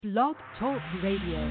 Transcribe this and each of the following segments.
Blog Talk Radio.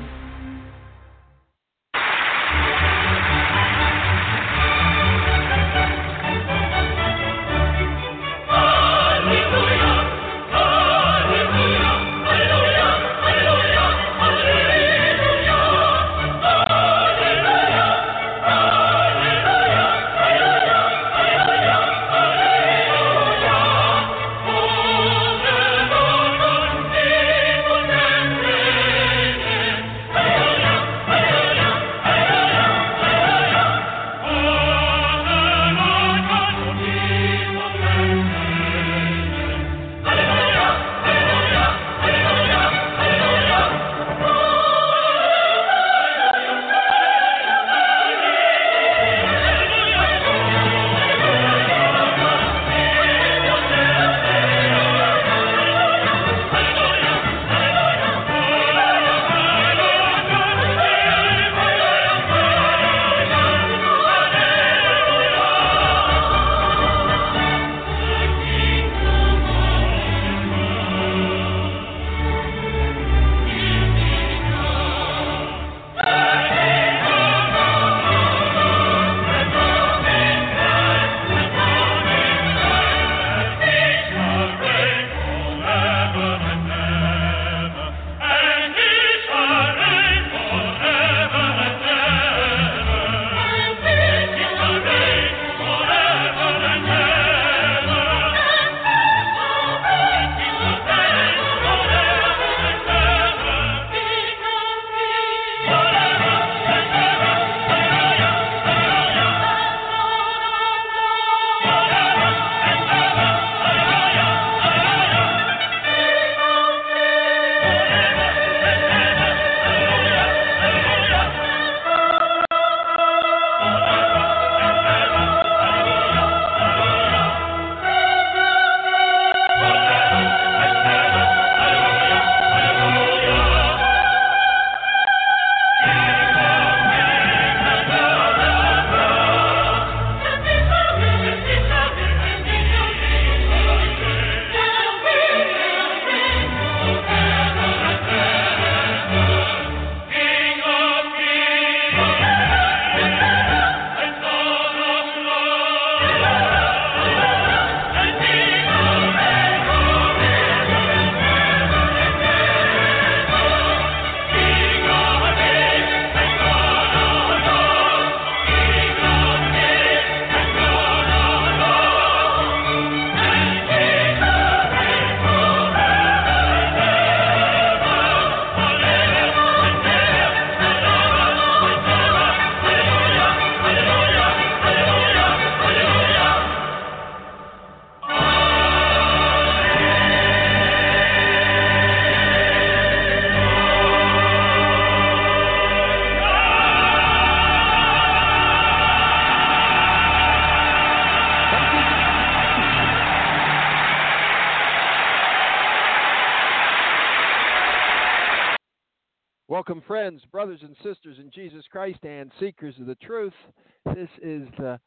Welcome, friends, brothers and sisters in Jesus Christ, and seekers of the truth. This is the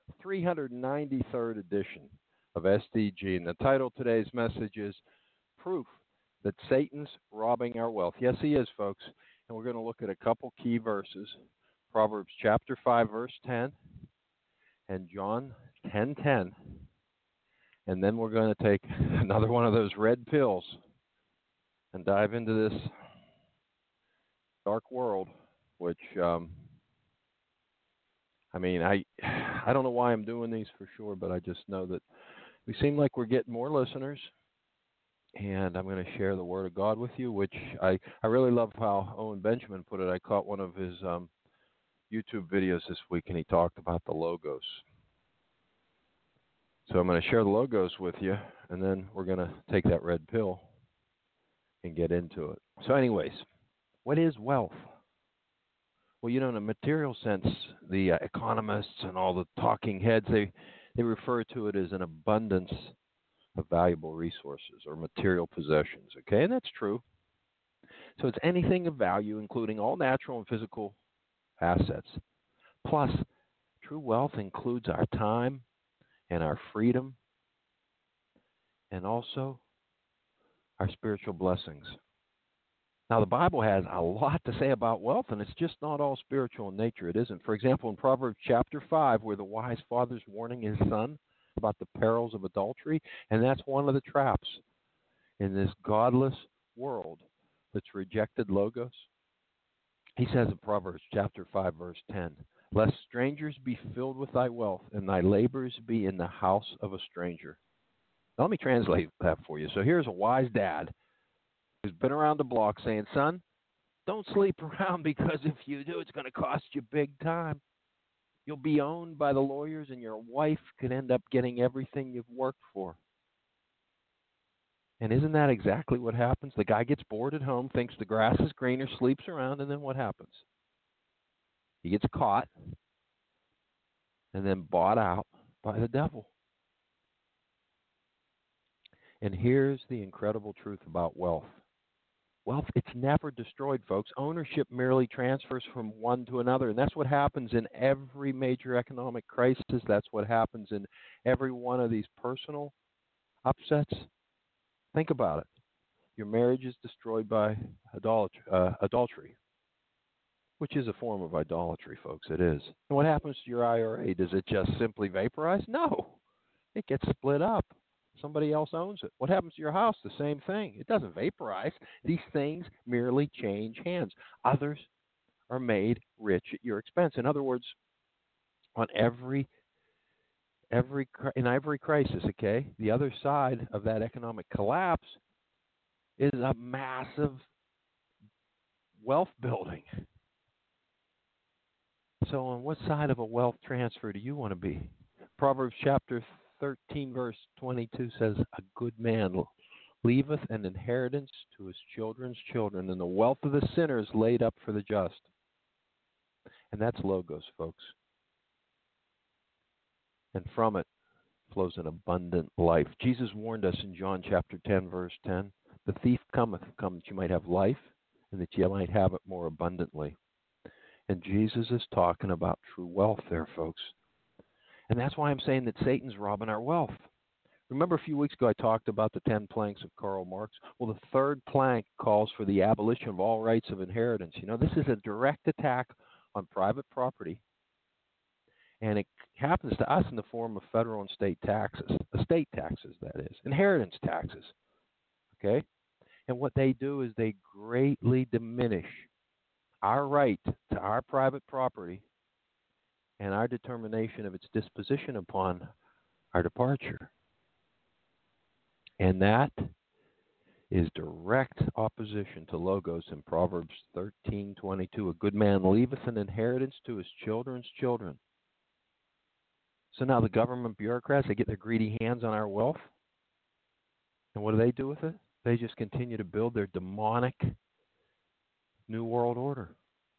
393rd edition of SDG, and the title of today's message is Proof That Satan's Robbing Our Wealth. Yes, he is, folks, and we're going to look at a couple key verses, Proverbs chapter 5, verse 10, and John 10:10, and then we're going to take another one of those red pills and dive into this dark world, which, I don't know why I'm doing these for sure, but I just know that we seem like we're getting more listeners, and I'm going to share the Word of God with you, which I really love how Owen Benjamin put it. I caught one of his YouTube videos this week, and he talked about the Logos. So I'm going to share the Logos with you, and then we're going to take that red pill and get into it. So anyways, what is wealth? Well, in a material sense, the economists and all the talking heads, they refer to it as an abundance of valuable resources or material possessions, okay? And that's true. So it's anything of value, including all natural and physical assets. Plus, true wealth includes our time and our freedom and also our spiritual blessings. Now, the Bible has a lot to say about wealth, and it's just not all spiritual in nature. It isn't. For example, in Proverbs chapter 5, where the wise father's warning his son about the perils of adultery, and that's one of the traps in this godless world that's rejected logos. He says in Proverbs chapter 5, verse 10, "Lest strangers be filled with thy wealth, and thy labors be in the house of a stranger." Now, let me translate that for you. So here's a wise dad who's been around the block saying, "Son, don't sleep around, because if you do, it's going to cost you big time. You'll be owned by the lawyers, and your wife could end up getting everything you've worked for." And isn't that exactly what happens? The guy gets bored at home, thinks the grass is greener, sleeps around, and then what happens? He gets caught and then bought out by the devil. And here's the incredible truth about wealth. Wealth, it's never destroyed, folks. Ownership merely transfers from one to another. And that's what happens in every major economic crisis. That's what happens in every one of these personal upsets. Think about it. Your marriage is destroyed by adultery, which is a form of idolatry, folks. It is. And what happens to your IRA? Does it just simply vaporize? No. It gets split up. Somebody else owns it. What happens to your house? The same thing. It doesn't vaporize. These things merely change hands. Others are made rich at your expense. In other words, on in every crisis, okay, the other side of that economic collapse is a massive wealth building. So on what side of a wealth transfer do you want to be? Proverbs chapter 13, verse 22 says, "A good man leaveth an inheritance to his children's children, and the wealth of the sinner is laid up for the just." And that's logos, folks. And from it flows an abundant life. Jesus warned us in John chapter 10, verse 10, "The thief cometh, that you might have life, and that you might have it more abundantly." And Jesus is talking about true wealth there, folks. And that's why I'm saying that Satan's robbing our wealth. Remember a few weeks ago I talked about the 10 planks of Karl Marx? Well, the third plank calls for the abolition of all rights of inheritance. You know, this is a direct attack on private property. And it happens to us in the form of federal and state taxes. Estate taxes, that is. Inheritance taxes. Okay? And what they do is they greatly diminish our right to our private property and our determination of its disposition upon our departure. And that is direct opposition to logos in Proverbs 13:22. "A good man leaveth an inheritance to his children's children." So now the government bureaucrats, they get their greedy hands on our wealth. And what do they do with it? They just continue to build their demonic New World Order.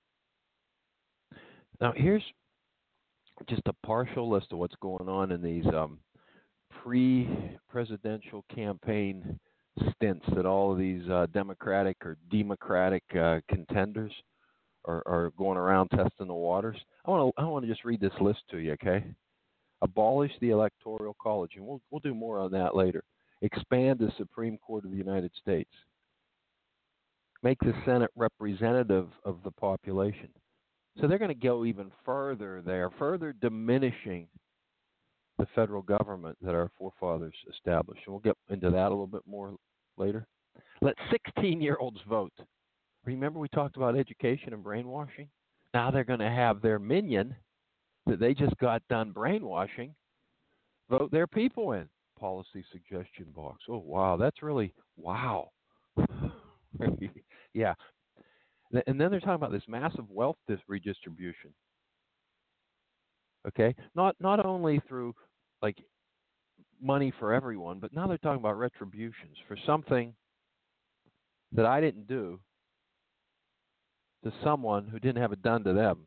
Now here's just a partial list of what's going on in these pre-presidential campaign stints that all of these Democratic contenders are going around testing the waters. I want to just read this list to you, okay? Abolish the Electoral College, and we'll do more on that later. Expand the Supreme Court of the United States. Make the Senate representative of the population. So they're going to go even further there, further diminishing the federal government that our forefathers established. And we'll get into that a little bit more later. Let 16-year-olds vote. Remember we talked about education and brainwashing? Now they're going to have their minion that they just got done brainwashing vote their people in. Policy suggestion box. Oh, wow. That's really, wow. Yeah. And then they're talking about this massive wealth redistribution. Okay? Not only through, like, money for everyone, but now they're talking about retributions for something that I didn't do to someone who didn't have it done to them.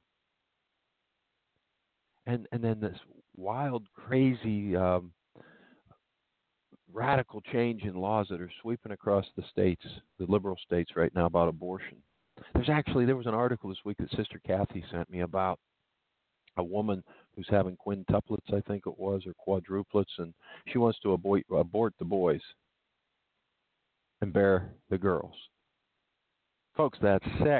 And then this wild, crazy, radical change in laws that are sweeping across the states, the liberal states right now, about abortion. There was an article this week that Sister Kathy sent me about a woman who's having quintuplets, I think it was, or quadruplets, and she wants to abort the boys and bear the girls. Folks, that's sick.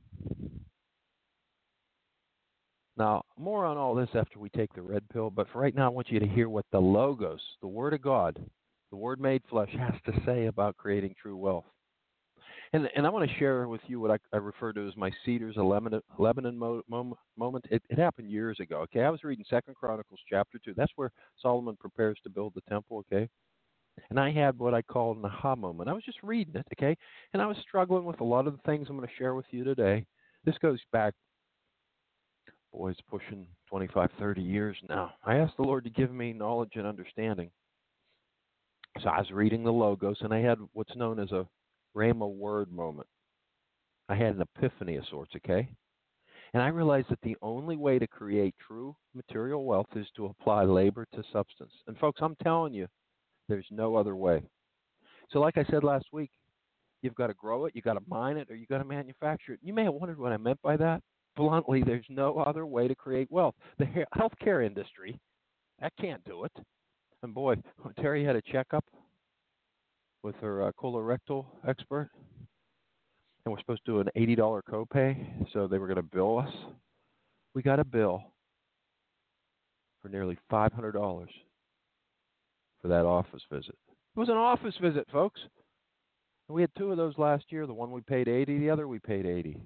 Now, more on all this after we take the red pill, but for right now, I want you to hear what the Logos, the Word of God, the Word made flesh, has to say about creating true wealth. And I want to share with you what I refer to as my Cedars of Lebanon moment. It happened years ago, okay? I was reading 2 Chronicles chapter 2. That's where Solomon prepares to build the temple, okay? And I had what I call an aha moment. I was just reading it, okay? And I was struggling with a lot of the things I'm going to share with you today. This goes back, boy, it's pushing 25, 30 years now. I asked the Lord to give me knowledge and understanding. So I was reading the Logos, and I had what's known as a Rhema word moment. I had an epiphany of sorts, okay? And I realized that the only way to create true material wealth is to apply labor to substance. And folks, I'm telling you, there's no other way. So like I said last week, you've got to grow it, you've got to mine it, or you've got to manufacture it. You may have wondered what I meant by that. Bluntly, there's no other way to create wealth. The healthcare industry, that can't do it. And boy, when Terry had a checkup with her colorectal expert, and we're supposed to do an $80 copay, so they were going to bill us. We got a bill for nearly $500 for that office visit. It was an office visit, folks. And we had 2 of those last year. The one we paid $80, the other we paid $80.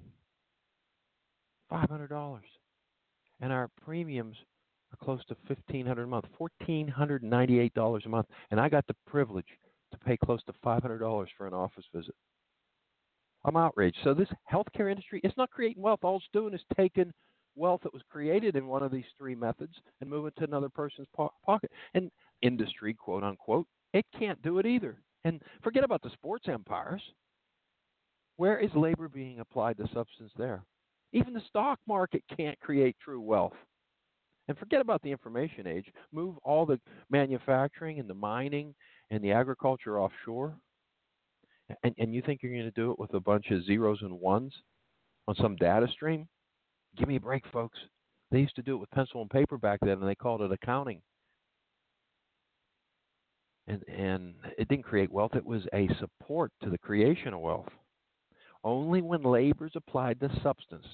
$500. And our premiums are close to $1,500 a month, $1,498 a month. And I got the privilege to pay close to $500 for an office visit. I'm outraged. So this healthcare industry, it's not creating wealth. All it's doing is taking wealth that was created in one of these 3 methods and move it to another person's pocket. And industry, quote unquote, it can't do it either. And forget about the sports empires. Where is labor being applied to substance there? Even the stock market can't create true wealth. And forget about the information age. Move all the manufacturing and the mining and the agriculture offshore. And you think you're going to do it with a bunch of zeros and ones on some data stream? Give me a break, folks. They used to do it with pencil and paper back then, and they called it accounting. And it didn't create wealth. It was a support to the creation of wealth. Only when labor is applied to substance,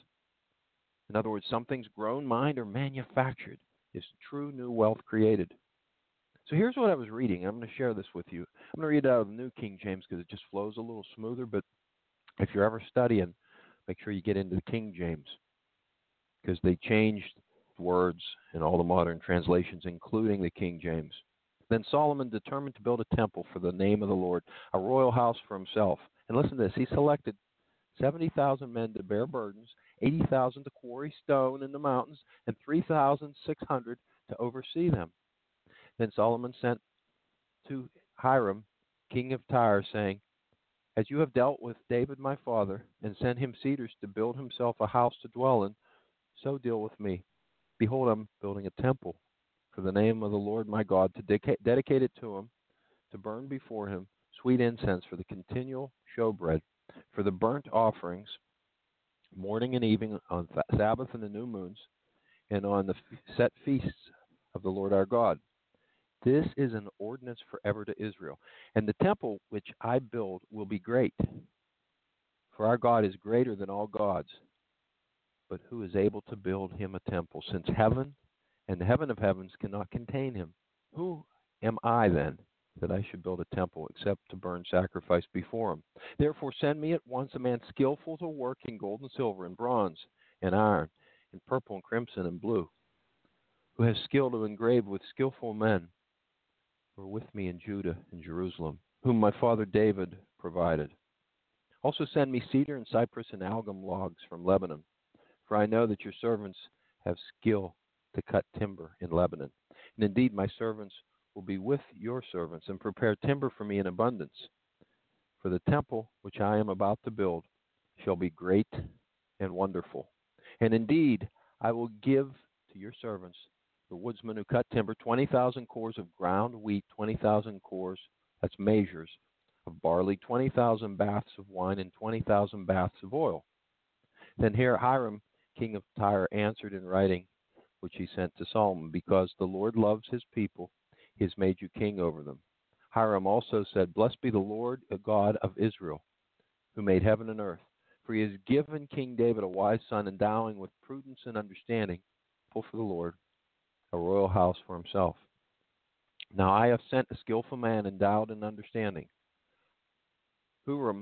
in other words, something's grown, mined, or manufactured, is true new wealth created. So here's what I was reading. I'm going to share this with you. I'm going to read it out of the New King James because it just flows a little smoother. But if you're ever studying, make sure you get into the King James because they changed words in all the modern translations, including the King James. Then Solomon determined to build a temple for the name of the Lord, a royal house for himself. And listen to this. He selected 70,000 men to bear burdens, 80,000 to quarry stone in the mountains, and 3,600 to oversee them. Then Solomon sent to Hiram, king of Tyre, saying, As you have dealt with David my father, and sent him cedars to build himself a house to dwell in, so deal with me. Behold, I'm building a temple for the name of the Lord my God, to dedicate it to him, to burn before him sweet incense for the continual showbread, for the burnt offerings, morning and evening, on Sabbath and the new moons, and on the set feasts of the Lord our God. This is an ordinance forever to Israel. And the temple which I build will be great, for our God is greater than all gods. But who is able to build him a temple, since heaven and the heaven of heavens cannot contain him? Who am I then, that I should build a temple, except to burn sacrifice before him? Therefore send me at once a man skillful to work in gold and silver and bronze and iron, in purple and crimson and blue, who has skill to engrave with skillful men who are with me in Judah and Jerusalem, whom my father David provided. Also send me cedar and cypress and algum logs from Lebanon, for I know that your servants have skill to cut timber in Lebanon. And indeed, my servants will be with your servants and prepare timber for me in abundance. For the temple which I am about to build shall be great and wonderful. And indeed, I will give to your servants, the woodsmen who cut timber, 20,000 cores of ground wheat, 20,000 cores, that's measures, of barley, 20,000 baths of wine, and 20,000 baths of oil. Then Hiram, king of Tyre, answered in writing, which he sent to Solomon, because the Lord loves his people, he has made you king over them. Hiram also said, Blessed be the Lord, the God of Israel, who made heaven and earth. For he has given King David a wise son, endowing with prudence and understanding, for the Lord, a royal house for himself. Now I have sent a skillful man endowed in understanding, Huram,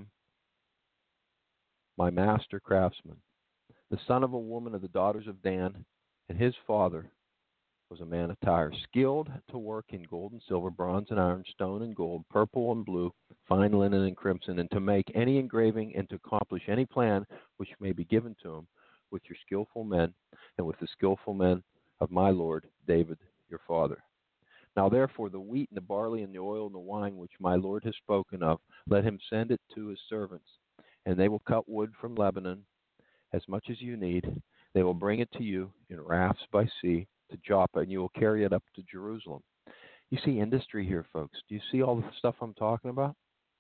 my master craftsman, the son of a woman of the daughters of Dan, and his father was a man of Tyre, skilled to work in gold and silver, bronze and iron, stone and gold, purple and blue, fine linen and crimson, and to make any engraving and to accomplish any plan which may be given to him with your skillful men and with the skillful men of my lord David your father. Now therefore the wheat and the barley and the oil and the wine which my lord has spoken of, let him send it to his servants, and they will cut wood from Lebanon as much as you need. They will bring it to you in rafts by sea to Joppa, and you will carry it up to Jerusalem. You see industry here, folks. Do you see all the stuff I'm talking about?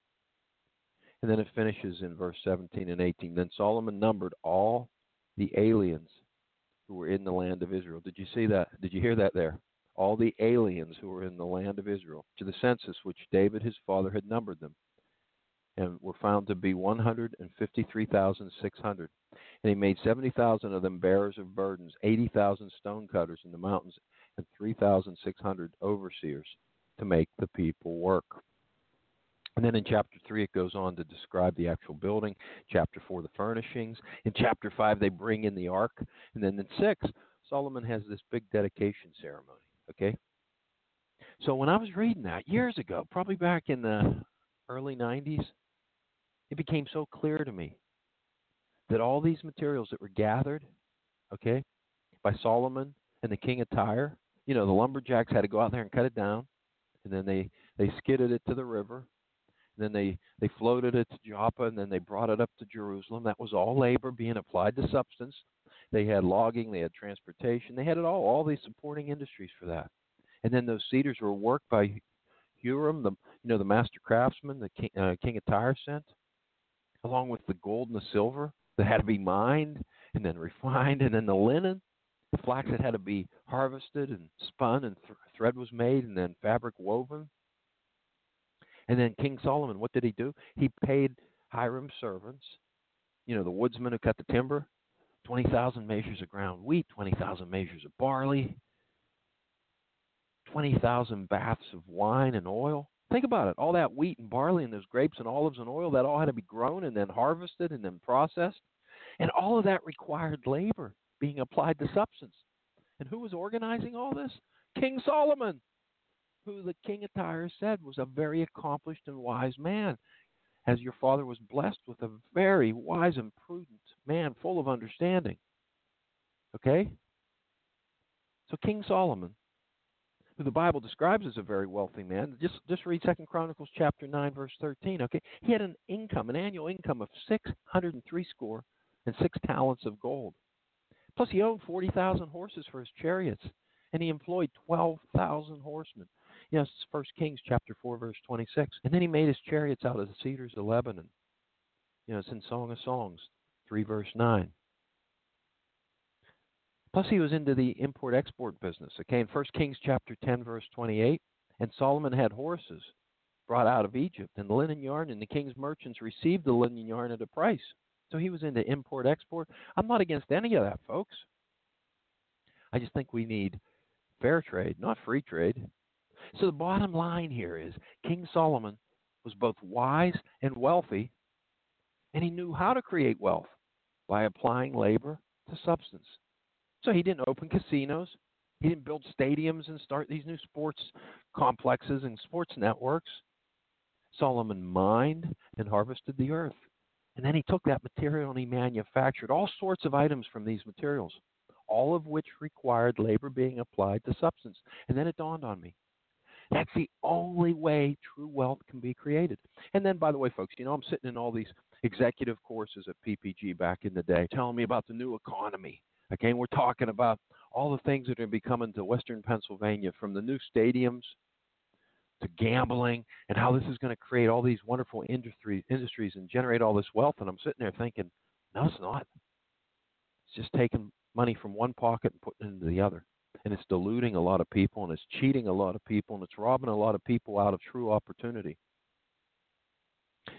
And then it finishes in verse 17 and 18. Then Solomon numbered all the aliens who were in the land of Israel. Did you see that? Did you hear that there? All the aliens who were in the land of Israel, to the census which David his father had numbered them, and were found to be 153,600. And he made 70,000 of them bearers of burdens, 80,000 stone cutters in the mountains, and 3,600 overseers to make the people work. And then in chapter 3, it goes on to describe the actual building. Chapter 4, the furnishings. In chapter 5, they bring in the ark. And then in 6, Solomon has this big dedication ceremony. Okay? So when I was reading that years ago, probably back in the early 90s, it became so clear to me that all these materials that were gathered, okay, by Solomon and the king of Tyre, the lumberjacks had to go out there and cut it down, and then they skidded it to the river, and then they floated it to Joppa, and then they brought it up to Jerusalem. That was all labor being applied to substance. They had logging, they had transportation, they had it all these supporting industries for that. And then those cedars were worked by Huram, the master craftsman, the king of Tyre sent, along with the gold and the silver that had to be mined and then refined, and then the linen, the flax that had to be harvested and spun, and thread was made, and then fabric woven. And then King Solomon, what did he do? He paid Hiram's servants, the woodsmen who cut the timber, 20,000 measures of ground wheat, 20,000 measures of barley, 20,000 baths of wine and oil. Think about it. All that wheat and barley and those grapes and olives and oil, that all had to be grown and then harvested and then processed. And all of that required labor being applied to substance. And who was organizing all this? King Solomon, who the king of Tyre said was a very accomplished and wise man, as your father was blessed with a very wise and prudent man full of understanding. Okay? So King Solomon, who the Bible describes as a very wealthy man, just read 2 Chronicles chapter 9, verse 13, okay? He had an annual income of 606 talents of gold. Plus he owned 40,000 horses for his chariots, and he employed 12,000 horsemen. Yes, 1 Kings chapter 4, verse 26. And then he made his chariots out of the cedars of Lebanon. It's in Song of Songs 3, verse 9. Plus, he was into the import-export business. Okay, in 1 Kings chapter 10, verse 28, and Solomon had horses brought out of Egypt, and linen yarn, and the king's merchants received the linen yarn at a price. So he was into import-export. I'm not against any of that, folks. I just think we need fair trade, not free trade. So the bottom line here is King Solomon was both wise and wealthy, and he knew how to create wealth by applying labor to substance. So he didn't open casinos. He didn't build stadiums and start these new sports complexes and sports networks. Solomon mined and harvested the earth. And then he took that material and he manufactured all sorts of items from these materials, all of which required labor being applied to substance. And then it dawned on me. That's the only way true wealth can be created. And then, by the way, folks, I'm sitting in all these executive courses at PPG back in the day telling me about the new economy. Okay, and we're talking about all the things that are going to be coming to Western Pennsylvania, from the new stadiums to gambling, and how this is going to create all these wonderful industries and generate all this wealth. And I'm sitting there thinking, no, it's not. It's just taking money from one pocket and putting it into the other. And it's deluding a lot of people, and it's cheating a lot of people, and it's robbing a lot of people out of true opportunity.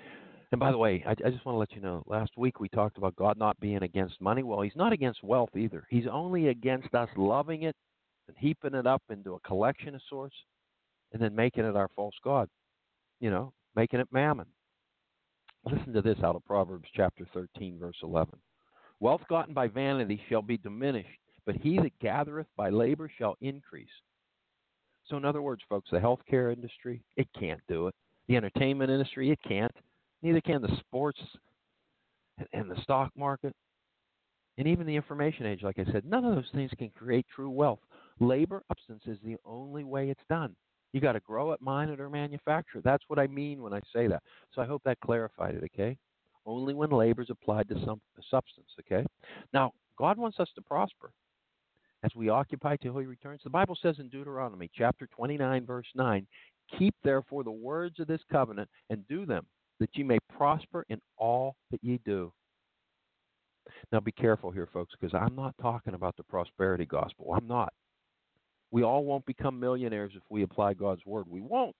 And by the way, I just want to let you know, last week we talked about God not being against money. Well, he's not against wealth either. He's only against us loving it and heaping it up into a collection of sorts and then making it our false God, making it mammon. Listen to this out of Proverbs chapter 13, verse 11. Wealth gotten by vanity shall be diminished, but he that gathereth by labor shall increase. So in other words, folks, the healthcare industry, it can't do it. The entertainment industry, it can't. Neither can the sports and the stock market. And even the information age, like I said, none of those things can create true wealth. Labor substance is the only way it's done. You got to grow it, mine it, or manufacture it. That's what I mean when I say that. So I hope that clarified it, okay? Only when labor is applied to some substance, okay? Now, God wants us to prosper as we occupy till he returns. The Bible says in Deuteronomy chapter 29, verse 9, keep therefore the words of this covenant and do them, that ye may prosper in all that ye do. Now be careful here, folks, because I'm not talking about the prosperity gospel. I'm not. We all won't become millionaires if we apply God's word. We won't.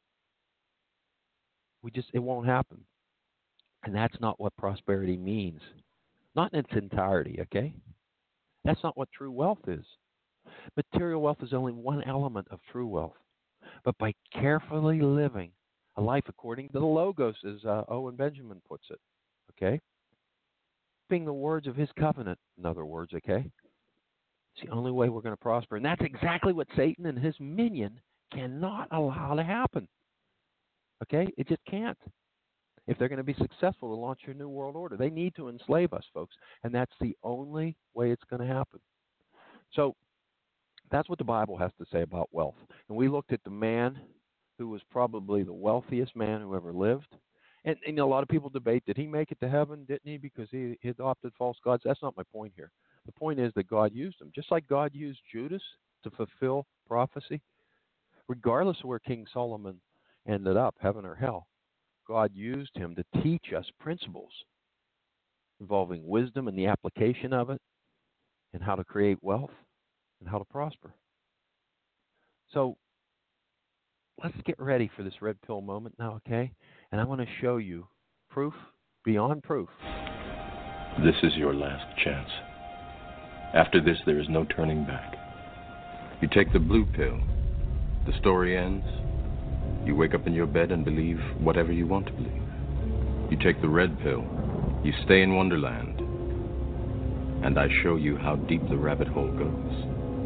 It won't happen. And that's not what prosperity means. Not in its entirety, okay? That's not what true wealth is. Material wealth is only one element of true wealth. But by carefully living a life according to the Logos, as Owen Benjamin puts it, okay? Being the words of his covenant, in other words, okay? It's the only way we're going to prosper. And that's exactly what Satan and his minion cannot allow to happen. Okay? It just can't. If they're going to be successful to launch your new world order, they need to enslave us, folks. And that's the only way it's going to happen. So that's what the Bible has to say about wealth. And we looked at the man who was probably the wealthiest man who ever lived. And a lot of people debate, did he make it to heaven? Didn't he? Because he adopted false gods. That's not my point here. The point is that God used him. Just like God used Judas to fulfill prophecy, regardless of where King Solomon ended up, heaven or hell, God used him to teach us principles involving wisdom and the application of it, and how to create wealth and how to prosper. So let's get ready for this red pill moment now, okay? And I want to show you proof beyond proof. This is your last chance. After this, there is no turning back. You take the blue pill, the story ends. You wake up in your bed and believe whatever you want to believe. You take the red pill, you stay in Wonderland, and I show you how deep the rabbit hole goes.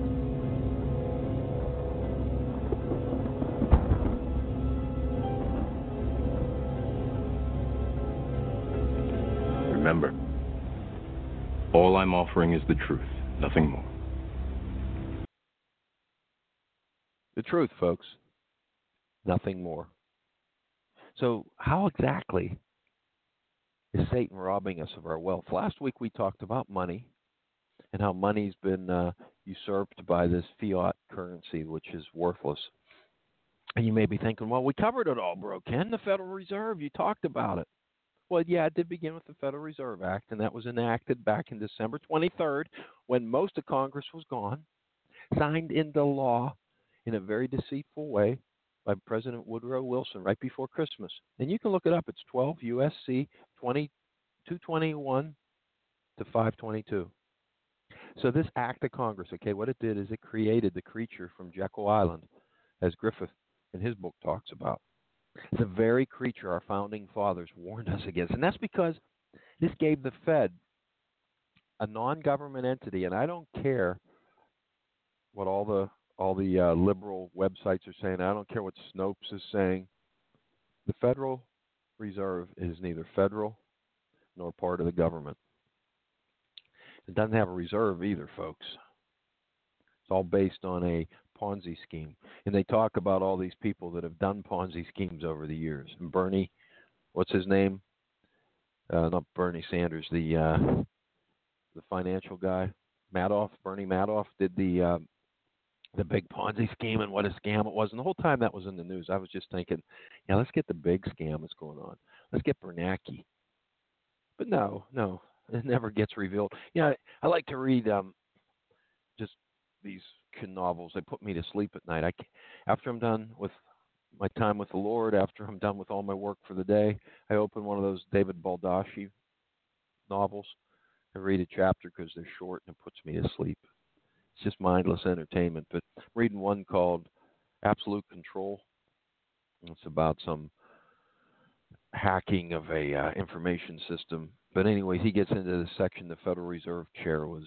Remember, all I'm offering is the truth, nothing more. The truth, folks. Nothing more. So how exactly is Satan robbing us of our wealth? Last week we talked about money and how money's been usurped by this fiat currency, which is worthless. And you may be thinking, well, we covered it all, bro. Ken, the Federal Reserve, you talked about it. Well, yeah, it did begin with the Federal Reserve Act, and that was enacted back in December 23rd when most of Congress was gone, signed into law in a very deceitful way by President Woodrow Wilson right before Christmas. And you can look it up. It's 12 U.S.C. 221 to 522. So this act of Congress, okay, what it did is it created the creature from Jekyll Island, as Griffith in his book talks about. The very creature our founding fathers warned us against. And that's because this gave the Fed, a non-government entity, and I don't care what all the liberal websites are saying. I don't care what Snopes is saying. The Federal Reserve is neither federal nor part of the government. It doesn't have a reserve either, folks. It's all based on a Ponzi scheme. And they talk about all these people that have done Ponzi schemes over the years. And Bernie, what's his name? Not Bernie Sanders, the financial guy, Madoff. Bernie Madoff did the big Ponzi scheme, and what a scam it was. And the whole time that was in the news, I was just thinking, yeah, let's get the big scam that's going on. Let's get Bernanke. But no, it never gets revealed. Yeah, I like to read just these novels. They put me to sleep at night. After I'm done with my time with the Lord, after I'm done with all my work for the day, I open one of those David Baldacci novels. I read a chapter because they're short and it puts me to sleep. It's just mindless entertainment. But I'm reading one called Absolute Control. It's about some hacking of a information system. But anyways, he gets into the section the Federal Reserve chair was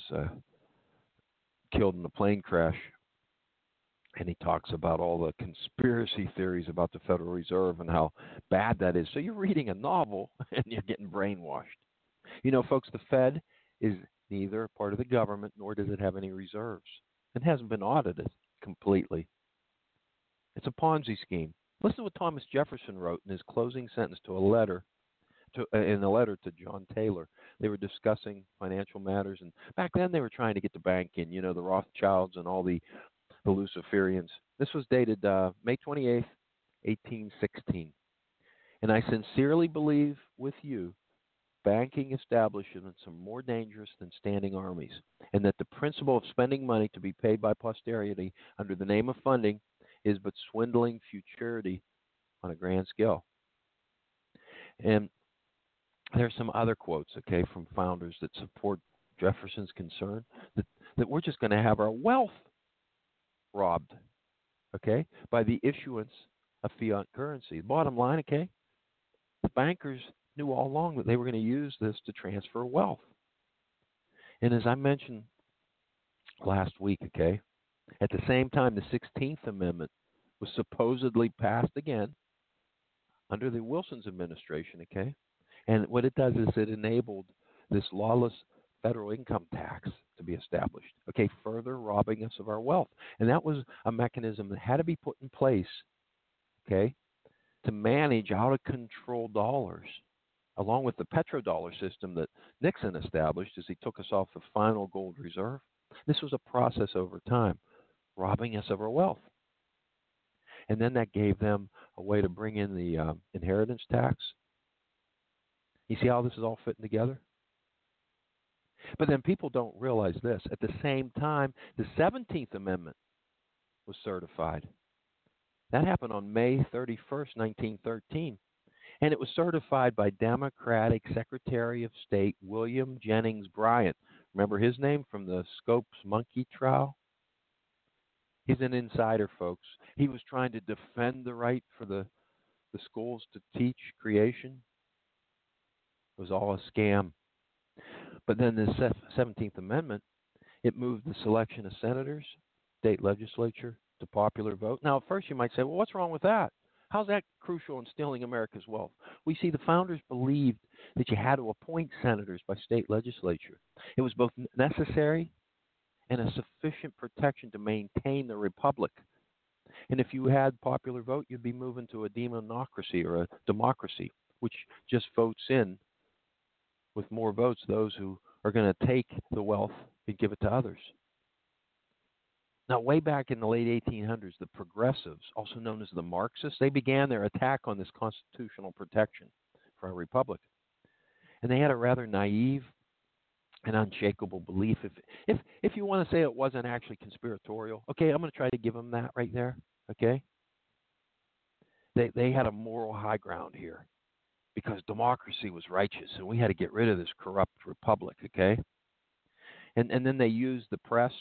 killed in a plane crash. And he talks about all the conspiracy theories about the Federal Reserve and how bad that is. So you're reading a novel and you're getting brainwashed. You know, folks, the Fed is neither part of the government nor does it have any reserves. It hasn't been audited completely. It's a Ponzi scheme. Listen to what Thomas Jefferson wrote in his closing sentence to a letter, in a letter to John Taylor. They were discussing financial matters, and back then they were trying to get the bank in. You know, the Rothschilds and all the Luciferians. This was dated May 28th, 1816. And I sincerely believe with you banking establishments are more dangerous than standing armies, and that the principle of spending money to be paid by posterity under the name of funding is but swindling futurity on a grand scale. And there's some other quotes, okay, from founders that support Jefferson's concern that we're just going to have our wealth robbed, okay, by the issuance of fiat currency. Bottom line, okay, the bankers knew all along that they were going to use this to transfer wealth. And as I mentioned last week, okay, at the same time, the 16th Amendment was supposedly passed again under the Wilson's administration, okay? And what it does is it enabled this lawless federal income tax to be established, okay, further robbing us of our wealth. And that was a mechanism that had to be put in place, okay, to manage out-of-control dollars, along with the petrodollar system that Nixon established as he took us off the final gold reserve. This was a process over time, robbing us of our wealth. And then that gave them a way to bring in the inheritance tax. You see how this is all fitting together? But then people don't realize this. At the same time, the 17th Amendment was certified. That happened on May 31st, 1913. And it was certified by Democratic Secretary of State William Jennings Bryan. Remember his name from the Scopes monkey trial? He's an insider, folks. He was trying to defend the right for the schools to teach creation. It was all a scam. But then the 17th Amendment, it moved the selection of senators, state legislature, to popular vote. Now, at first you might say, well, what's wrong with that? How's that crucial in stealing America's wealth? We see the founders believed that you had to appoint senators by state legislature. It was both necessary and a sufficient protection to maintain the republic. And if you had popular vote, you'd be moving to a demonocracy or a democracy, which just votes in with more votes those who are going to take the wealth and give it to others. Now, way back in the late 1800s, the progressives, also known as the Marxists, they began their attack on this constitutional protection for our republic. And they had a rather naive and unshakable belief. If you want to say it wasn't actually conspiratorial, okay, I'm going to try to give them that right there, okay? They had a moral high ground here because democracy was righteous and we had to get rid of this corrupt republic, okay? And then they used the press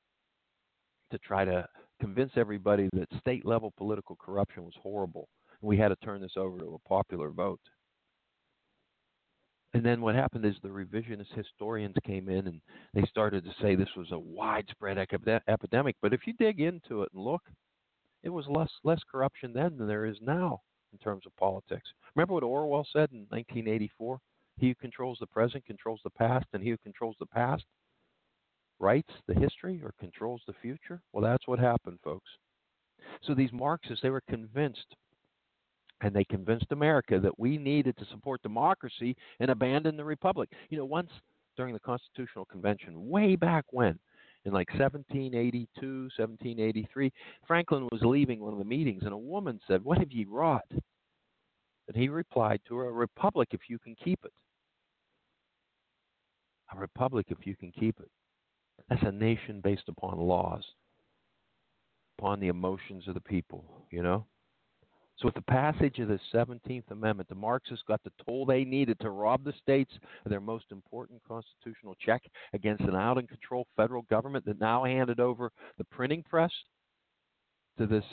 to try to convince everybody that state-level political corruption was horrible. And we had to turn this over to a popular vote. And then what happened is the revisionist historians came in and they started to say this was a widespread epidemic. But if you dig into it and look, it was less corruption then than there is now in terms of politics. Remember what Orwell said in 1984? He who controls the present controls the past, and he who controls the past writes the history or controls the future. Well, that's what happened, folks. So these Marxists, they were convinced, and they convinced America that we needed to support democracy and abandon the republic. You know, once during the Constitutional Convention, way back when, in like 1782, 1783, Franklin was leaving one of the meetings, and a woman said, "What have ye wrought?" And he replied to her, "A republic if you can keep it." A republic if you can keep it. That's a nation based upon laws, upon the emotions of the people, you know? So with the passage of the 17th Amendment, the Marxists got the tool they needed to rob the states of their most important constitutional check against an out-of-control federal government that now handed over the printing press to this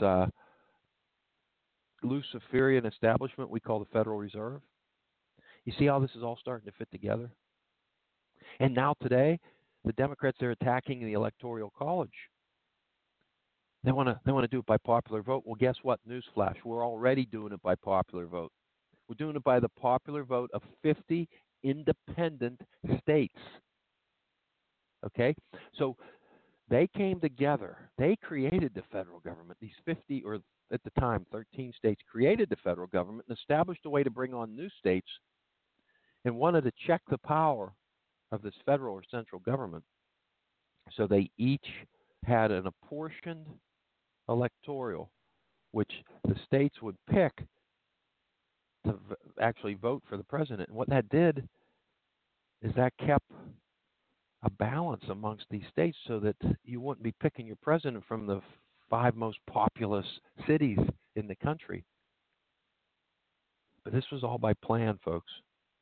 Luciferian establishment we call the Federal Reserve. You see how this is all starting to fit together? And now today, the Democrats are attacking the Electoral College. They want to do it by popular vote. Well, guess what? Newsflash. We're already doing it by popular vote. We're doing it by the popular vote of 50 independent states. Okay? So they came together. They created the federal government. These 50, or at the time, 13 states created the federal government and established a way to bring on new states and wanted to check the power of this federal or central government. So they each had an apportioned electoral, which the states would pick to actually vote for the president. And what that did is that kept a balance amongst these states so that you wouldn't be picking your president from the 5 most populous cities in the country. But this was all by plan, folks.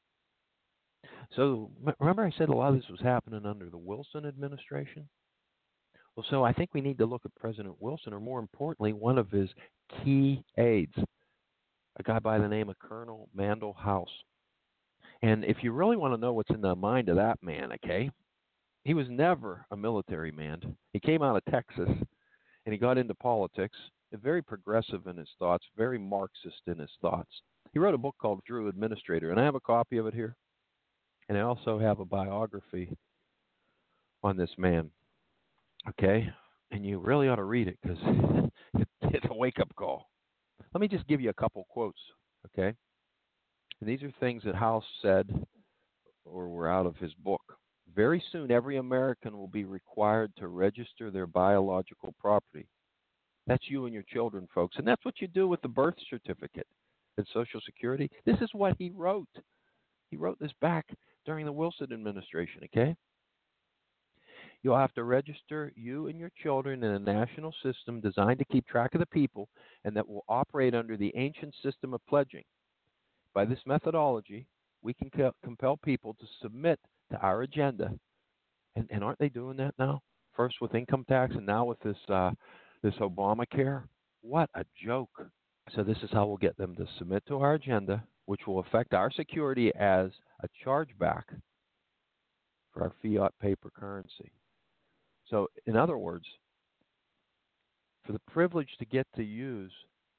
So remember I said a lot of this was happening under the Wilson administration? Well, so I think we need to look at President Wilson, or more importantly, one of his key aides, a guy by the name of Colonel Mandell House. And if you really want to know what's in the mind of that man, okay, he was never a military man. He came out of Texas, and he got into politics, very progressive in his thoughts, very Marxist in his thoughts. He wrote a book called Drew Administrator, and I have a copy of it here. And I also have a biography on this man. Okay? And you really ought to read it because it's a wake-up call. Let me just give you a couple quotes, okay? And these are things that House said or were out of his book. Very soon, every American will be required to register their biological property. That's you and your children, folks. And that's what you do with the birth certificate and Social Security. This is what he wrote. He wrote this back during the Wilson administration, okay? You'll have to register you and your children in a national system designed to keep track of the people and that will operate under the ancient system of pledging. By this methodology, we can compel people to submit to our agenda. And aren't they doing that now? First with income tax and now with this Obamacare. What a joke. So this is how we'll get them to submit to our agenda, which will affect our security as a chargeback for our fiat paper currency. So, in other words, for the privilege to get to use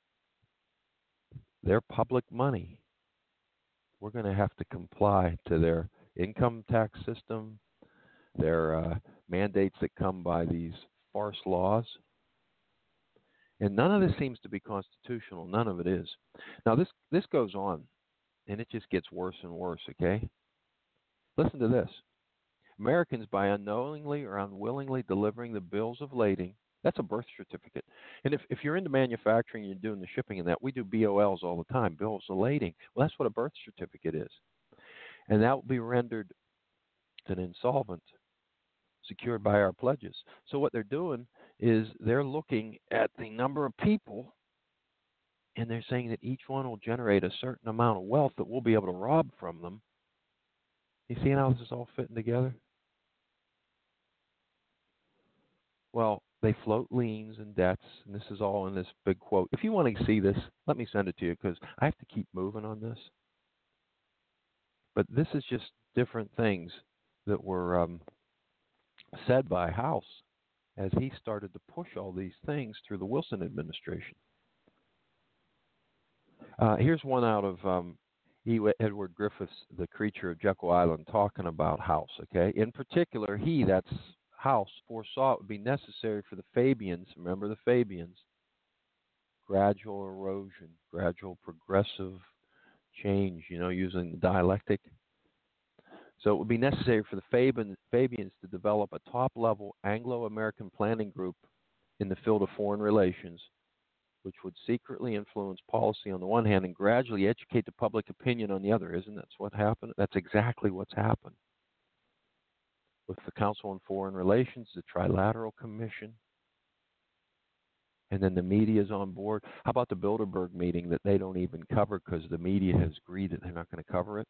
their public money, we're going to have to comply to their income tax system, their mandates that come by these farce laws. And none of this seems to be constitutional. None of it is. Now, this goes on, and it just gets worse and worse, okay? Listen to this. Americans, by unknowingly or unwillingly delivering the bills of lading, that's a birth certificate. And if you're into manufacturing and you're doing the shipping and that, we do BOLs all the time, bills of lading. Well, that's what a birth certificate is. And that will be rendered an insolvent, secured by our pledges. So what they're doing is they're looking at the number of people, and they're saying that each one will generate a certain amount of wealth that we'll be able to rob from them. You see how this is all fitting together? Well, they float liens and debts, and this is all in this big quote. If you want to see this, let me send it to you because I have to keep moving on this. But this is just different things that were said by House as he started to push all these things through the Wilson administration. Here's one out of Edward Griffiths, The Creature of Jekyll Island, talking about House. Okay, in particular, that's House foresaw it would be necessary for the Fabians. Remember the Fabians? Gradual erosion, gradual progressive change. Using the dialectic. So it would be necessary for the Fabians to develop a top-level Anglo-American planning group in the field of foreign relations, which would secretly influence policy on the one hand and gradually educate the public opinion on the other. Isn't that what happened? That's exactly what's happened. With the Council on Foreign Relations, the Trilateral Commission. and then the media is on board. How about the Bilderberg meeting that they don't even cover because the media has agreed that they're not going to cover it?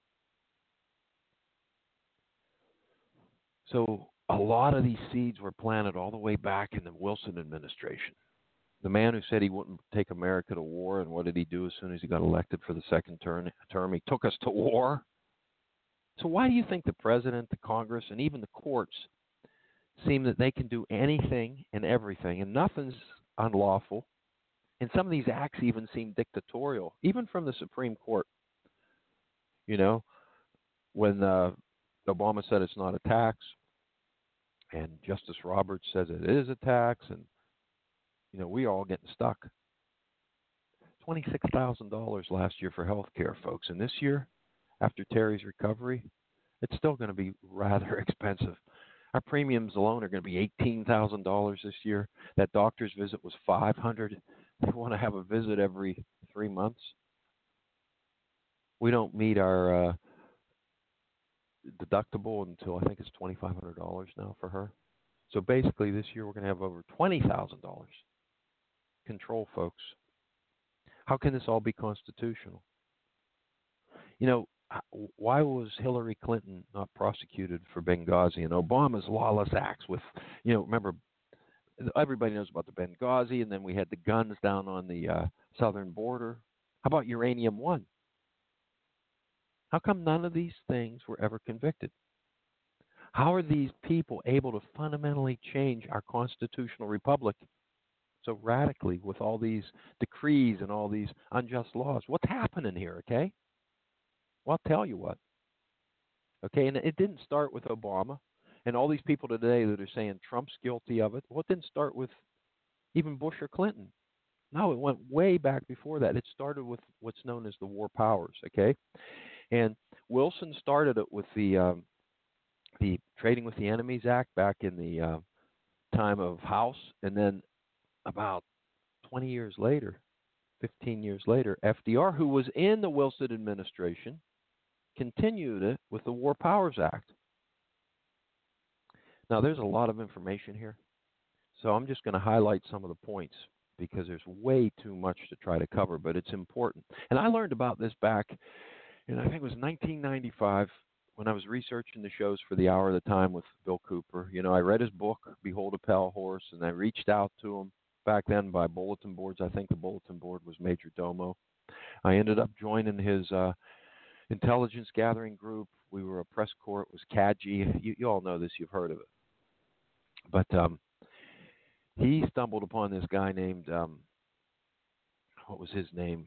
So a lot of these seeds were planted all the way back in the Wilson administration. The man who said he wouldn't take America to war, and what did he do as soon as he got elected for the second term? He took us to war. So why do you think the president, the Congress, and even the courts seem that they can do anything and everything, and nothing's unlawful? And some of these acts even seem dictatorial, even from the Supreme Court. You know, when Obama said it's not a tax, and Justice Roberts says it is a tax, and you know, we all getting stuck. $26,000 last year for health care, folks. And this year, after Terry's recovery, it's still going to be rather expensive. Our premiums alone are going to be $18,000 this year. That doctor's visit was $500. They want to have a visit every 3 months. We don't meet our deductible until I think it's $2,500 now for her. So basically this year we're going to have over $20,000. Control, folks. How can this all be constitutional? You know, why was Hillary Clinton not prosecuted for Benghazi and Obama's lawless acts with, you know, remember, everybody knows about the Benghazi, and then we had the guns down on the southern border. How about Uranium One? How come none of these things were ever convicted? How are these people able to fundamentally change our constitutional republic so radically with all these decrees and all these unjust laws? What's happening here, okay? Well, I'll tell you what. Okay, and it didn't start with Obama and all these people today that are saying Trump's guilty of it. Well, it didn't start with even Bush or Clinton. No, it went way back before that. It started with what's known as the War Powers, okay? And Wilson started it with the Trading with the Enemies Act back in the time of House, and then about 20 years later, 15 years later, FDR, who was in the Wilson administration, continued it with the War Powers Act. Now, there's a lot of information here, so I'm just going to highlight some of the points because there's way too much to try to cover, but it's important. And I learned about this back in, I think it was 1995, when I was researching the shows for the Hour of the Time with Bill Cooper. You know, I read his book, Behold a Pale Horse, and I reached out to him back then by bulletin boards. I think the bulletin board was Major Domo. I ended up joining his intelligence gathering group. We were a press corps. It was CADG. You all know this. You've heard of it. But he stumbled upon this guy named, what was his name?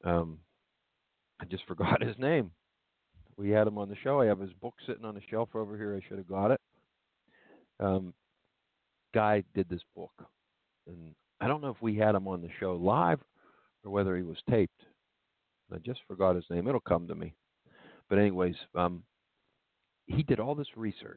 I just forgot his name. We had him on the show. I have his book sitting on the shelf over here. I should have got it. Guy did this book. And I don't know if we had him on the show live or whether he was taped. I just forgot his name. It'll come to me. But anyways, he did all this research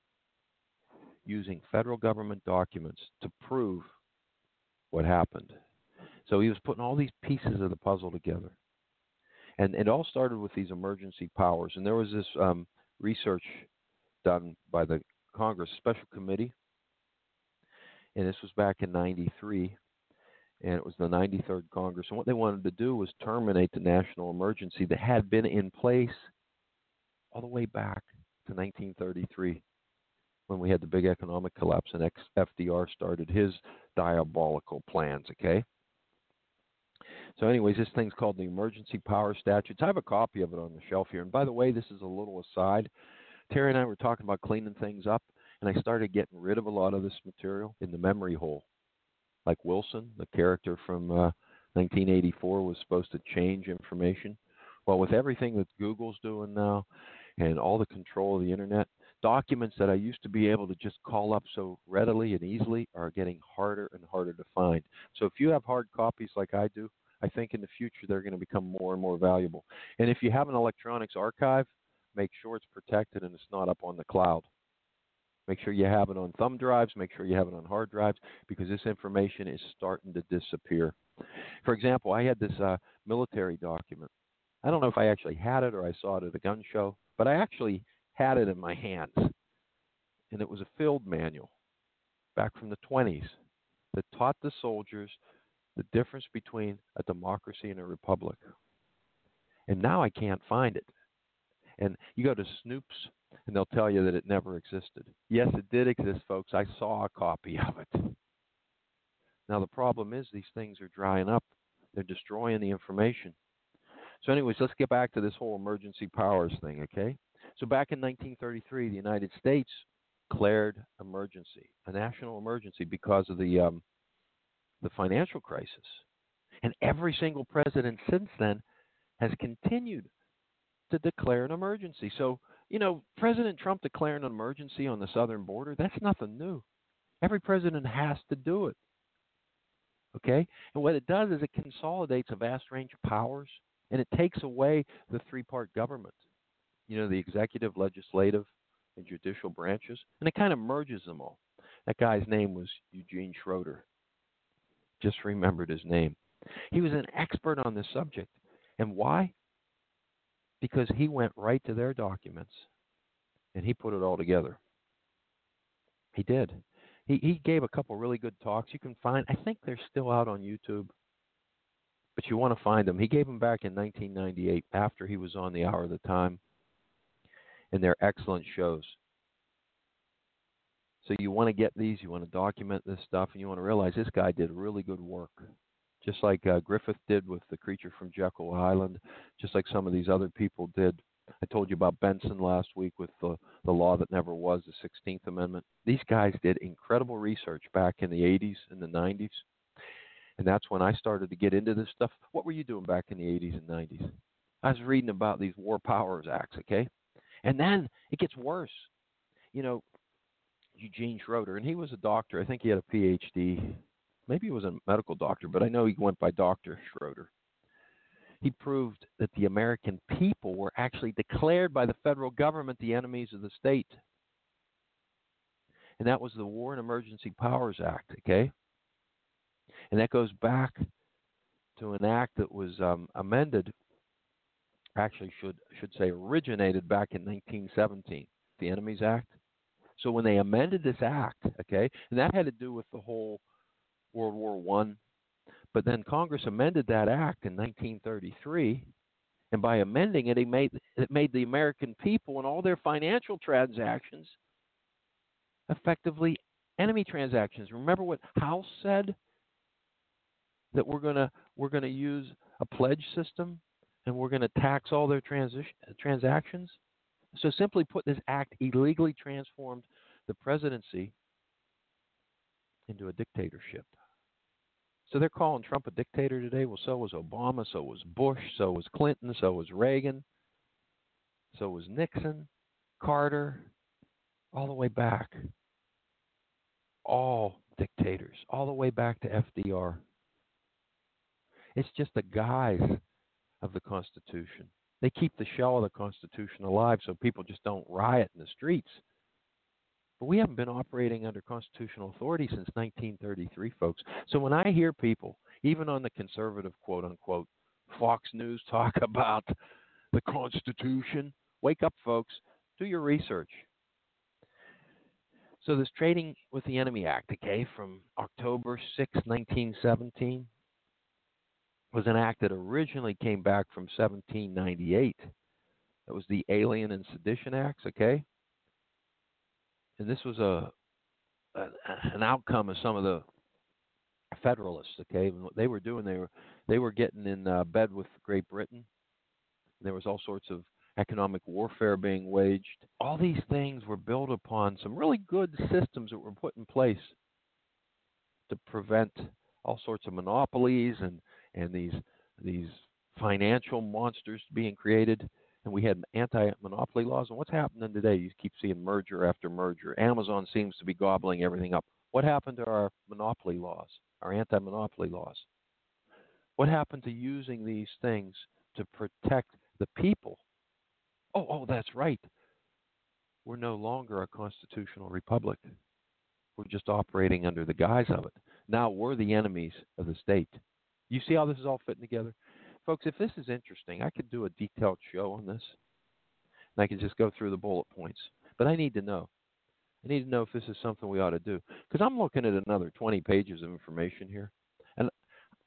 using federal government documents to prove what happened. So he was putting all these pieces of the puzzle together. And it all started with these emergency powers. And there was this research done by the Congress Special Committee. And this was back in 93. And it was the 93rd Congress. And what they wanted to do was terminate the national emergency that had been in place all the way back to 1933 when we had the big economic collapse and FDR started his diabolical plans, okay? So anyways, this thing's called the Emergency Power Statutes. I have a copy of it on the shelf here. And by the way, this is a little aside. Terry and I were talking about cleaning things up, and I started getting rid of a lot of this material in the memory hole. Like Wilson, the character from 1984, was supposed to change information. Well, with everything that Google's doing now and all the control of the Internet, documents that I used to be able to just call up so readily and easily are getting harder and harder to find. So if you have hard copies like I do, I think in the future they're going to become more and more valuable. And if you have an electronics archive, make sure it's protected and it's not up on the cloud. Make sure you have it on thumb drives. Make sure you have it on hard drives because this information is starting to disappear. For example, I had this military document. I don't know if I actually had it or I saw it at a gun show, but I actually had it in my hands. And it was a field manual back from the 20s that taught the soldiers The difference between a democracy and a republic. And now I can't find it. And you go to Snoops, and they'll tell you that it never existed. Yes, it did exist, folks. I saw a copy of it. Now, the problem is these things are drying up. They're destroying the information. So anyways, let's get back to this whole emergency powers thing, okay? So back in 1933, the United States declared emergency, a national emergency, because of the financial crisis. And every single president since then has continued to declare an emergency. So, President Trump declaring an emergency on the southern border, that's nothing new. Every president has to do it. Okay? And what it does is it consolidates a vast range of powers, and it takes away the three-part government, the executive, legislative, and judicial branches, and it kind of merges them all. That guy's name was Eugene Schroeder. Just remembered his name. He was an expert on this subject. And why? Because he went right to their documents, and he put it all together. He did. He gave a couple really good talks. You can find, I think they're still out on YouTube, but you want to find them. He gave them back in 1998 after he was on the Hour of the Time, and they're excellent shows. So you want to get these, you want to document this stuff, and you want to realize this guy did really good work. Just like Griffith did with The Creature from Jekyll Island, just like some of these other people did. I told you about Benson last week with the law that never was, the 16th Amendment. These guys did incredible research back in the 80s and the 90s. And that's when I started to get into this stuff. What were you doing back in the 80s and 90s? I was reading about these War Powers Acts, okay? And then it gets worse. Eugene Schroeder, and he was a doctor. I think he had a PhD. Maybe he was a medical doctor, but I know he went by Dr. Schroeder. He proved that the American people were actually declared by the federal government the enemies of the state. And that was the War and Emergency Powers Act, okay? And that goes back to an act that was amended, actually should say originated back in 1917, the Enemies Act. So when they amended this act, okay, and that had to do with the whole World War I, but then Congress amended that act in 1933, and by amending it, it made the American people and all their financial transactions effectively enemy transactions. Remember what House said? That we're gonna use a pledge system, and we're gonna tax all their transactions. So simply put, this act illegally transformed the presidency into a dictatorship. So they're calling Trump a dictator today. Well, so was Obama, so was Bush, so was Clinton, so was Reagan, so was Nixon, Carter, all the way back. All dictators, all the way back to FDR. It's just the guise of the Constitution. They keep the shell of the Constitution alive so people just don't riot in the streets. But we haven't been operating under constitutional authority since 1933, folks. So when I hear people, even on the conservative, quote-unquote, Fox News talk about the Constitution, wake up, folks. Do your research. So this Trading with the Enemy Act, okay, from October 6, 1917, was an act that originally came back from 1798. That was the Alien and Sedition Acts, okay? And this was an outcome of some of the Federalists, okay? And what they were doing, they were getting in bed with Great Britain. There was all sorts of economic warfare being waged. All these things were built upon some really good systems that were put in place to prevent all sorts of monopolies and these financial monsters being created. And we had anti-monopoly laws. And what's happening today? You keep seeing merger after merger. Amazon seems to be gobbling everything up. What happened to our monopoly laws, our anti-monopoly laws? What happened to using these things to protect the people? Oh, that's right. We're no longer a constitutional republic. We're just operating under the guise of it. Now we're the enemies of the state. You see how this is all fitting together? Folks, if this is interesting, I could do a detailed show on this, and I could just go through the bullet points. But I need to know. I need to know if this is something we ought to do. Because I'm looking at another 20 pages of information here. And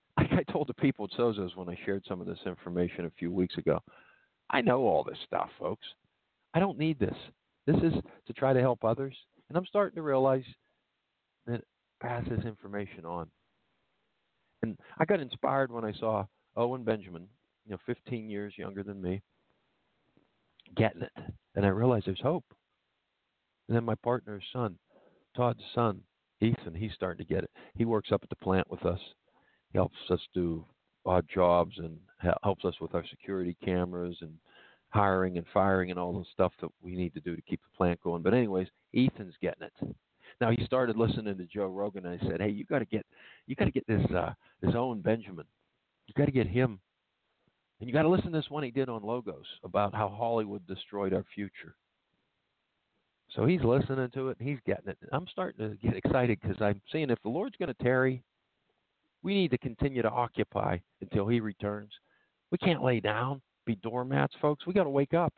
I told the people at Sozos when I shared some of this information a few weeks ago, I know all this stuff, folks. I don't need this. This is to try to help others. And I'm starting to realize that pass this information on. And I got inspired when I saw Owen Benjamin, 15 years younger than me, getting it. And I realized there's hope. And then my partner's son, Todd's son, Ethan, he's starting to get it. He works up at the plant with us. He helps us do odd jobs and helps us with our security cameras and hiring and firing and all the stuff that we need to do to keep the plant going. But anyways, Ethan's getting it. Now he started listening to Joe Rogan, and I said, "Hey, you got to get this Owen Benjamin. You got to get him, and you got to listen to this one he did on Logos about how Hollywood destroyed our future." So he's listening to it, and he's getting it. I'm starting to get excited because I'm seeing if the Lord's going to tarry, we need to continue to occupy until he returns. We can't lay down, be doormats, folks. We got to wake up.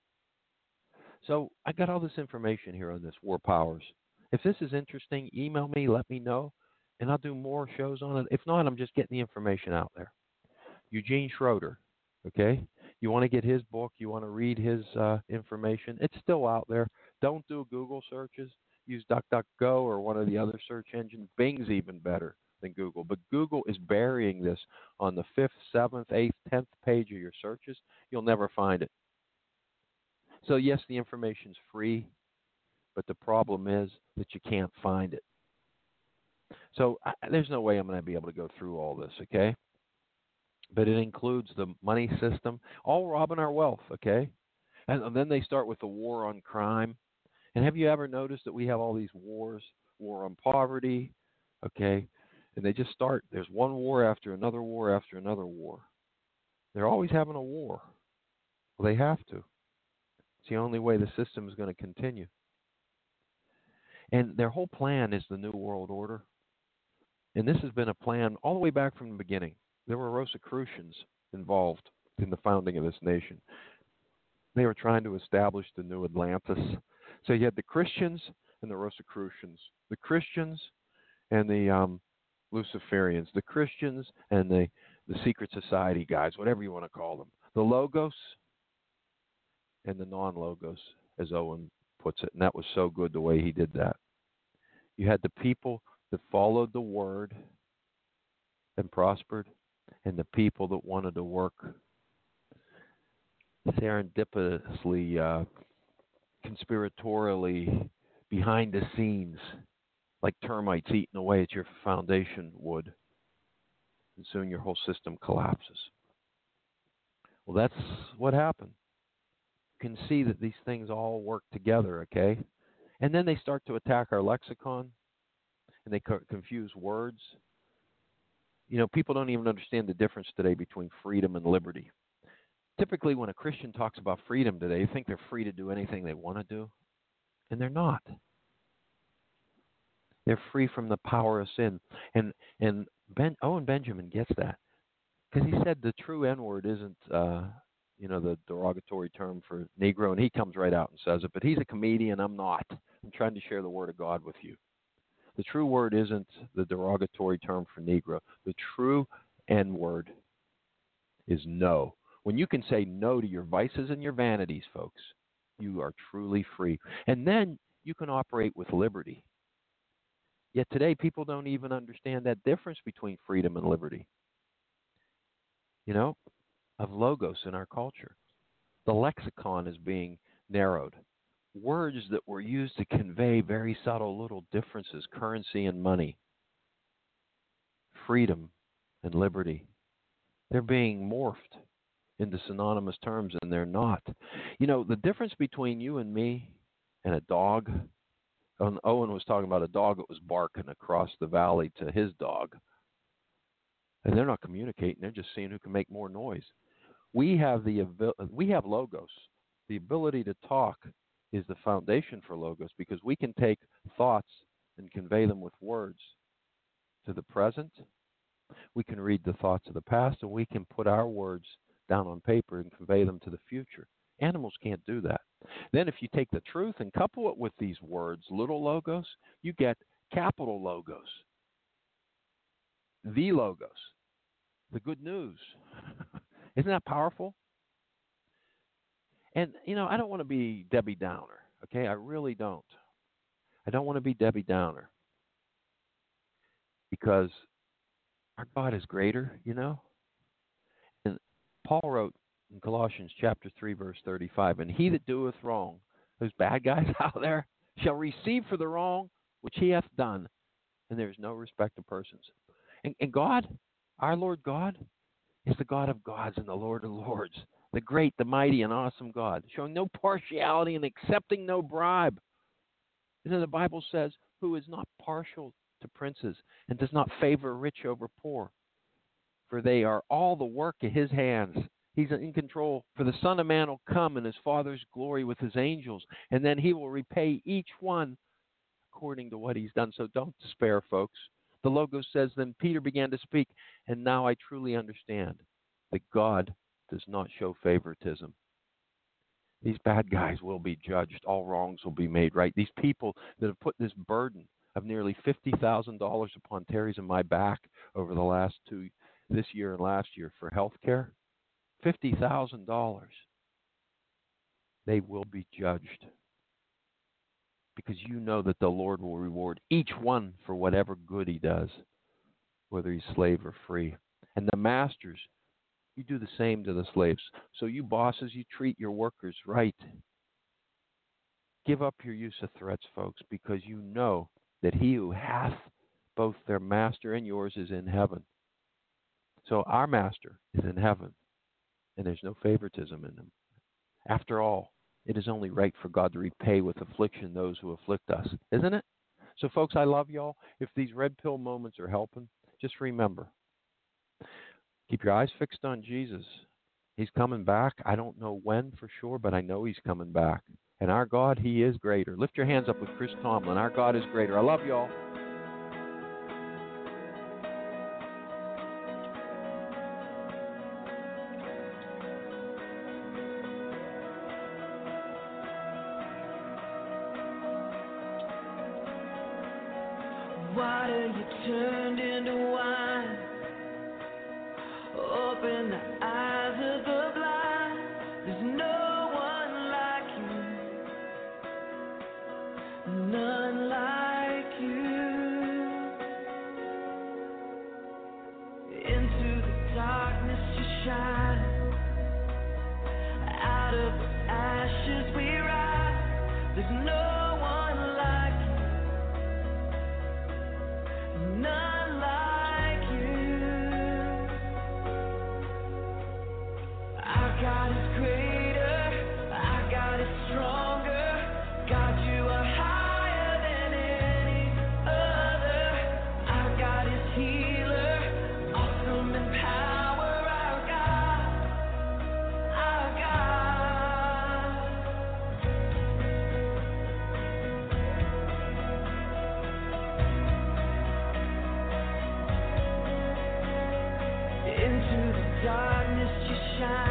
So I got all this information here on this War Powers. If this is interesting, email me, let me know, and I'll do more shows on it. If not, I'm just getting the information out there. Eugene Schroeder, okay? You want to get his book, you want to read his information, it's still out there. Don't do Google searches. Use DuckDuckGo or one of the other search engines. Bing's even better than Google. But Google is burying this on the 5th, 7th, 8th, 10th page of your searches. You'll never find it. So, yes, the information's free, but the problem is that you can't find it. So there's no way I'm going to be able to go through all this, okay? But it includes the money system, all robbing our wealth, okay? And then they start with the war on crime. And have you ever noticed that we have all these wars, war on poverty, okay? And they just start, there's one war after another war after another war. They're always having a war. Well, they have to. It's the only way the system is going to continue. And their whole plan is the New World Order. And this has been a plan all the way back from the beginning. There were Rosicrucians involved in the founding of this nation. They were trying to establish the new Atlantis. So you had the Christians and the Rosicrucians, the Christians and the Luciferians, the Christians and the secret society guys, whatever you want to call them, the Logos and the non-Logos, as Owen puts it. And that was so good the way he did that. You had the people that followed the word and prospered, and the people that wanted to work serendipitously, conspiratorially, behind the scenes, like termites eating away at your foundation wood. And soon your whole system collapses. Well, that's what happened. You can see that these things all work together, okay? And then they start to attack our lexicon, and they confuse words. People don't even understand the difference today between freedom and liberty. Typically, when a Christian talks about freedom today, they think they're free to do anything they want to do, and they're not. They're free from the power of sin. And Owen Benjamin gets that, because he said the true N-word isn't, the derogatory term for Negro, and he comes right out and says it. But he's a comedian. I'm not. I'm trying to share the Word of God with you. The true word isn't the derogatory term for Negro. The true N-word is no. When you can say no to your vices and your vanities, folks, you are truly free. And then you can operate with liberty. Yet today, people don't even understand that difference between freedom and liberty, of logos in our culture. The lexicon is being narrowed. Words that were used to convey very subtle little differences, currency and money, freedom and liberty, they're being morphed into synonymous terms, and they're not. The difference between you and me and a dog, Owen was talking about a dog that was barking across the valley to his dog, and they're not communicating, they're just seeing who can make more noise. We have logos. The ability to talk is the foundation for logos, because we can take thoughts and convey them with words to the present. We can read the thoughts of the past, and we can put our words down on paper and convey them to the future. Animals can't do that. Then if you take the truth and couple it with these words, little logos, you get capital logos, the logos. the good news. Isn't that powerful? And, I don't want to be Debbie Downer, okay? I really don't. I don't want to be Debbie Downer because our God is greater, And Paul wrote in Colossians chapter 3, verse 35, and he that doeth wrong, those bad guys out there, shall receive for the wrong which he hath done, and there is no respect of persons. And God, our Lord God, is the God of gods and the Lord of lords, the great, the mighty, and awesome God, showing no partiality and accepting no bribe. And then the Bible says, who is not partial to princes and does not favor rich over poor, for they are all the work of his hands. He's in control. For the Son of Man will come in his Father's glory with his angels, and then he will repay each one according to what he's done. So don't despair, folks. The Logos says, then Peter began to speak, and now I truly understand that God does not show favoritism. These bad guys will be judged. All wrongs will be made right. These people that have put this burden of nearly $50,000 upon Terry's and my back over the this year and last year for health care, $50,000, they will be judged. Because you know that the Lord will reward each one for whatever good he does, whether he's slave or free. And the masters, you do the same to the slaves. So you bosses, you treat your workers right. Give up your use of threats, folks, because you know that he who hath both their master and yours is in heaven. So our master is in heaven, and there's no favoritism in him. After all, it is only right for God to repay with affliction those who afflict us, isn't it? So, folks, I love y'all. If these red pill moments are helping, just remember, keep your eyes fixed on Jesus. He's coming back. I don't know when for sure, but I know he's coming back. And our God, he is greater. Lift your hands up with Chris Tomlin. Our God is greater. I love y'all. Water you turned into wine. Open the eyes of the blind. There's no one like you. None like you. Into the darkness you shine. Out of the ashes we rise. There's no one like you. None like you. Our God is greater. Our God is stronger. God, you are higher than any other. Our God is healer, awesome in power. Our God, our God. Into the darkness you shine.